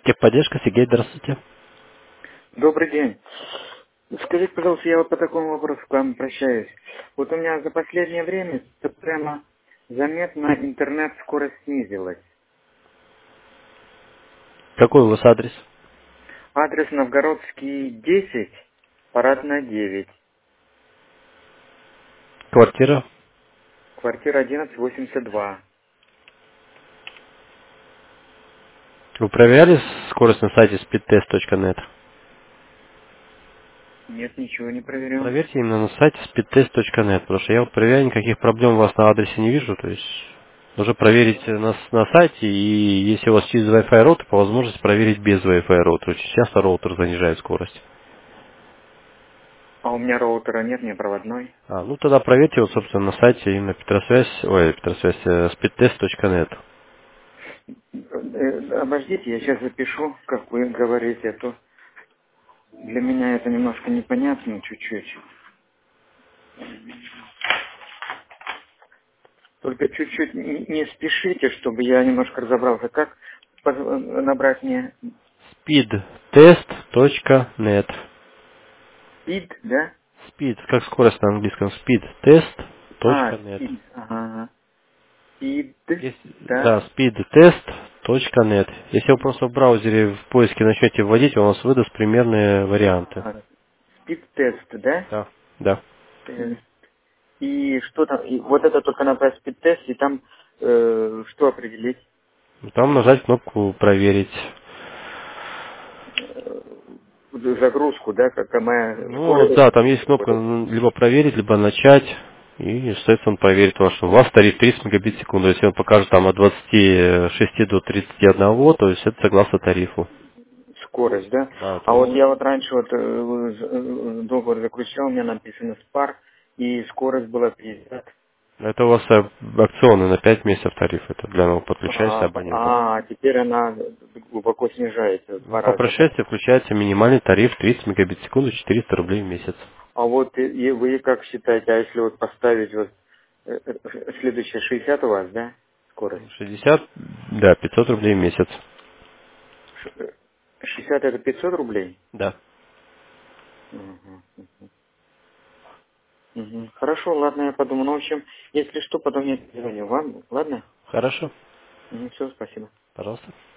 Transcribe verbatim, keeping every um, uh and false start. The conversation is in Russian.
Техподдержка, Сергей, здравствуйте. Добрый день. Скажите, пожалуйста, я вот по такому вопросу к вам обращаюсь. Вот у меня за последнее время прямо заметно интернет-скорость снизилась. Какой у вас адрес? Адрес Новгородский десять, Парадная девять, Квартира? квартира одиннадцать восемьдесят два. Вы проверяли скорость на сайте speedtest точка нет? Нет, ничего не проверял. Проверьте именно на сайте speedtest точка нет, потому что я вот проверяю, никаких проблем у вас на адресе не вижу, то есть нужно проверить на, с- на сайте, и если у вас через Wi-Fi роутер, по возможности проверить без Wi-Fi роутера. Очень часто роутер занижает скорость. А у меня роутера нет, не проводной. А, ну тогда проверьте вот, собственно, на сайте именно Петросвязь, ой, Петросвязь, э, speedtest точка нет. Э, э, Обождите, я сейчас запишу, как вы говорите, а то для меня это немножко непонятно чуть-чуть. Только чуть-чуть не не спешите, чтобы я немножко разобрался, как поз- набрать мне speedtest точка нет. speed, да? Speed, как скорость на английском, speedtest А, точка нет. speed, ага, speed, Если- да? Да, speedtest точка нет. Если вы просто в браузере в поиске начнете вводить, он вас выдаст примерные варианты. Ага. Speed тест, да? Да. Да. Тест. И что там, и вот это только набрать speed тест, и там э, что определить? Там нажать кнопку проверить. Э, загрузку, да, какая моя Ну вот скорость. да, там есть кнопка м, либо проверить, либо начать. И, соответственно, он проверит ваш. У вас тариф тридцать мегабит в секунду. Если он покажет там от двадцати шести до тридцати одного, то есть это согласно тарифу. Скорость, да? Да, А вот то я вот раньше вот э, э, договор заключал, у меня написано спар, и скорость была пятьдесят. это у вас э, акционный на пять месяцев тариф. Это для нового подключающихся А, по- абонентов. а, теперь она глубоко снижается в Ну, два по раза, да? прошествии включается минимальный тариф тридцать мегабит в секунду, четыреста рублей в месяц. А вот и, и вы как считаете, а если вот поставить вот э, э, следующее шестьдесят у вас, да, скорость? шестьдесят, да, пятьсот рублей в месяц. Ш- э, шестьдесят это пятьсот рублей? Да. Мгм, мгм, мгм. Хорошо, ладно, я подумаю. Ну, в общем, если что, потом я звоню вам, ладно? Хорошо. Все, спасибо. Пожалуйста.